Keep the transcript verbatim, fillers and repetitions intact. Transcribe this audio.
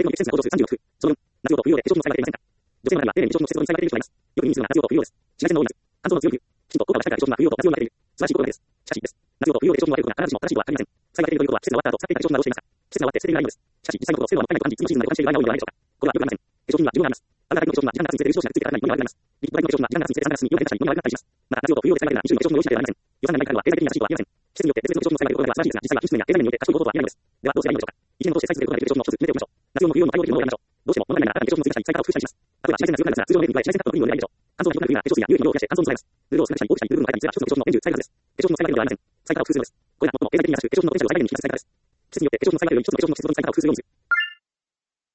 の季節がさんじゅうろく。そのよん、夏用途冬用で化粧品の栽培できませんか。女性の場合は例年化粧品の施設に栽培できる人がいます。よく耳にするのは夏用途冬用です。紫外線の多い夏、乾燥の強い冬、きちんと効果が高いから化粧品は冬用と夏用に分かれている。素晴らしい心がけです。しかし、です。夏用途冬用で化粧品を分けることが必ずしも正しいとは限りません。栽培できるということは、季節が終わった後、使っていた化粧品などをしていますか。季節が終わって捨てていないのです。しかし、実際のところ、精度はもったいないと感じ、次のシーズンまで保管している場合が多いのではないでしょうか。これはよくありません。化粧品には自分があります。あなただけの化粧品は時間が経つにつれて有刺がついてからないようになります。リップバイクの化粧品は時間が経つにつれてさんがつに色が出たり、色が出たりします。また、夏用途冬用で栽培できるのはに種類の化粧品の用意しないではありません。予算がないからは経済的に正しいとは言えません。季節によって別々の化粧品の栽培できることが素晴らしいですが、実際は品質面や経済面によって賢いこととは言えないのです。では、どうすればいいのでしょうか。一年を通して再生することができる化粧品を一つ決めておきましょう。夏用の冬用の対応できるものを選びましょう。どうしても物がないなら新たに化粧品を追加したり、再価格を付加したりします。例えば、紫外線が強くなる夏、通常の例に加え、紫外線カットのグリーンを選びましょう。乾燥がひどくなる冬は化粧水や有利の量を増やして乾燥に備えます。ルールを少なくしたり、多くしたり、ルールの間にすれば一つの化粧品の年中使い方です。化粧品の使い方ではありません。使い方を工夫するのです。これが最も経済的に優しく、化粧品のポテンシャルを最大限に引き出す使い方です。季節によって化粧品の使い方より一つの化粧品の質と使い方を工夫するようにする。